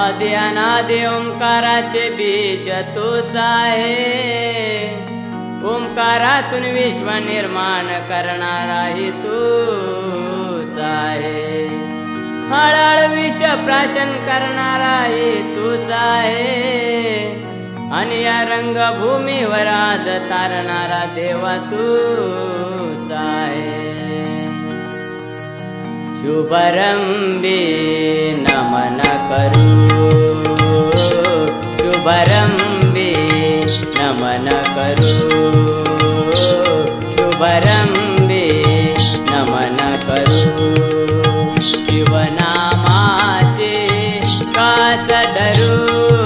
आदि अनादि ओंकाराचे बीज तूच आहे. ओंकारातून विश्व निर्माण करणाराही तूच आहे. हळहळ विष प्राशन करणाराही तूच आहे. आणि या रंगभूमीवर आज तारणारा देवा तूच आहे. शुभारंभी नमन करू, शुभारंभी नमन करू, शुभारंभी नमन करू. शिवनामाचे कास धरू,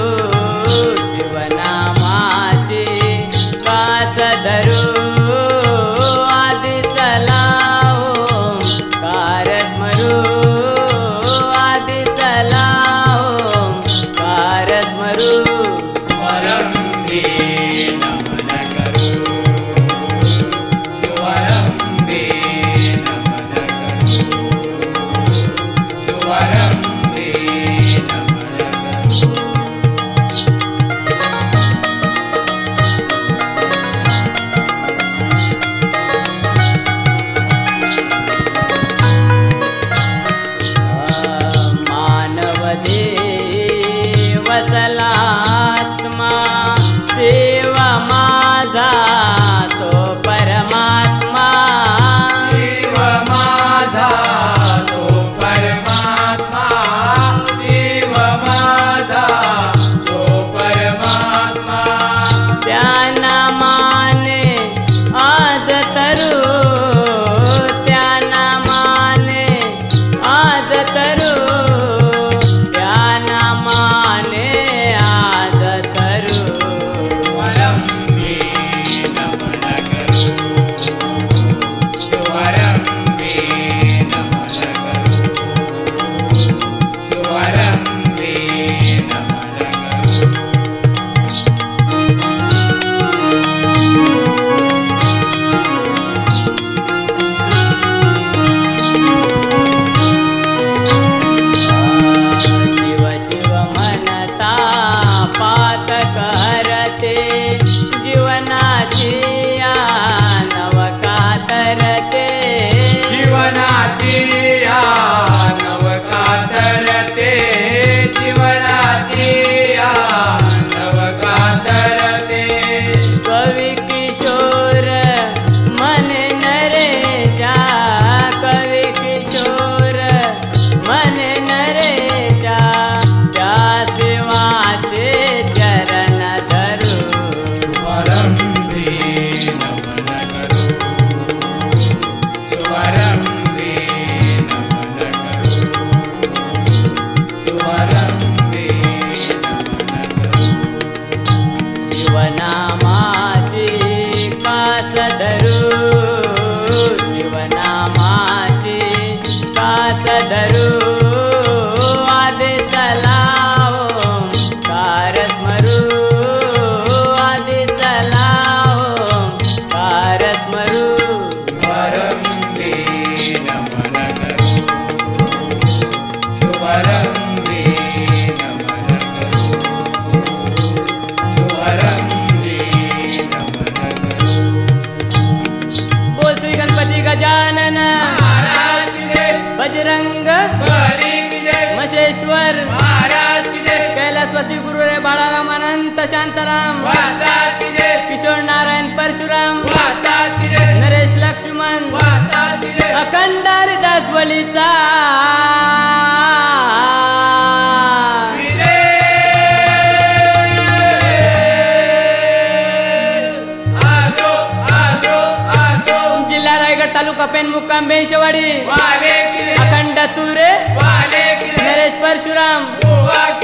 शिवनामाचे कास धरू. आदि चला ओंकार स्मरू, आदि चला ओंकार स्मरू. शुभारंभी नमन करू, शुभारंभी नमन करू, शुभारंभी नमन करू. मानव देव वसलात्मा, सेवा माझा तो परमात्मा. शिव माझा तो परमात्मा, शिव माझा तो परमात्मा. त्या नामाने आज तरू, त्या नामाने आज तरू, त्या नामाने आज तरू. शुभारंभी नमन करू, शुभारंभी नमन करू, शुभारंभी नमन करू. शिव शिव म्हणता पात करते, जीवनाची या नवका तरते. जीवनाची या नवका तरते, जीवनाची या नवका तरते. कवी किशोर मने नरेशा, कवी किशोर मने नरेशा. त्या शिवाचे चरण धरू, शुभारंभी नमन करू, शुभारंभी नमन करू, शुभारंभी नमन करू. शिवनामाची कास धरू, शिवनामाची कास धरू. आदि चला ओंकार स्मरू, आदि चला ओंकार स्मरू. शुभारंभी नमन करू, शुभारंभी नमन करू, शुभारंभी नमन करू. बोल श्री गणपती गजानन महाराज की जय, बजरंग बली की जय, मशेश्वर महाराज की जय, कैलासवासी गुरु रे बाळाराम अनंत शांताराम, वाहतात की जय, किशोर नारायण परशुराम, वाहतात की जय, नरेश लक्ष्मण, वाहतात की जय. अखंड हरिदास बलीचा आजो आजो आजो जिल्हा रायगड तालुका पेन मुक्काम बेंशेवाडी. वाले की जय, अखंड तुरे वाले की जय, नरेश परशुराम, बुवा